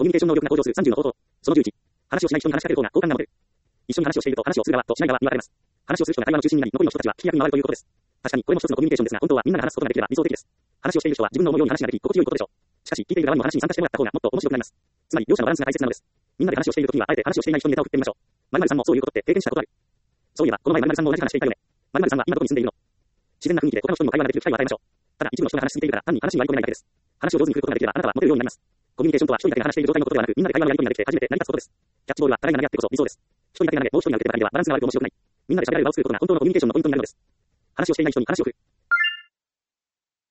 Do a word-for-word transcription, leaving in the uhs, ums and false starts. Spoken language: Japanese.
ミュニケーション能力が向上するさんじゅうの方法。そのじゅういち。話をしない人に話しかける方が好感が持てる。一緒に話をしていると話をする側としない側に分かれます。話をする人が会話の中心になり、残りの人たちは聞き役に回るということです。確かにこれも一つのコミュニケーションですが、本当はみんなが話すことができれば理想的です。話をしている人は自分の思うように話ができ、心地よいことでしょう。しかし、聞いている側にも話に参加してもらった方がもっと面白くなります。つまり、両者のバランスが大切なのです。みんなで話をしているときには、あえて話をしていない人にネタを振ってみましょう。〇〇さんもそういうことって経験したことある。そういえば、この前〇〇さんも同じ話していたよね。〇〇さんは今どこに住んでいるの？自然な雰囲気で他の人にも会話ができる機会を与えましょう。ただ、一部の人が話しすぎているから単に話に割り込めないだけです。話を上手に振ることができれば、あなたはモテるようになります。コミュニケーションとは一人だけが話している状態のことではなく、みんなで会話のやり取りができて初めて成り立つことです。キャッチボールは互いが投げ合ってこそ理想です。一人だけが投げ、もう一人が受けてばかりではバランスが悪く面白くない。みんなで喋り合い場を作ることが本当のコミュニケーションのポイントになるのです。話をしていない人に話を振る。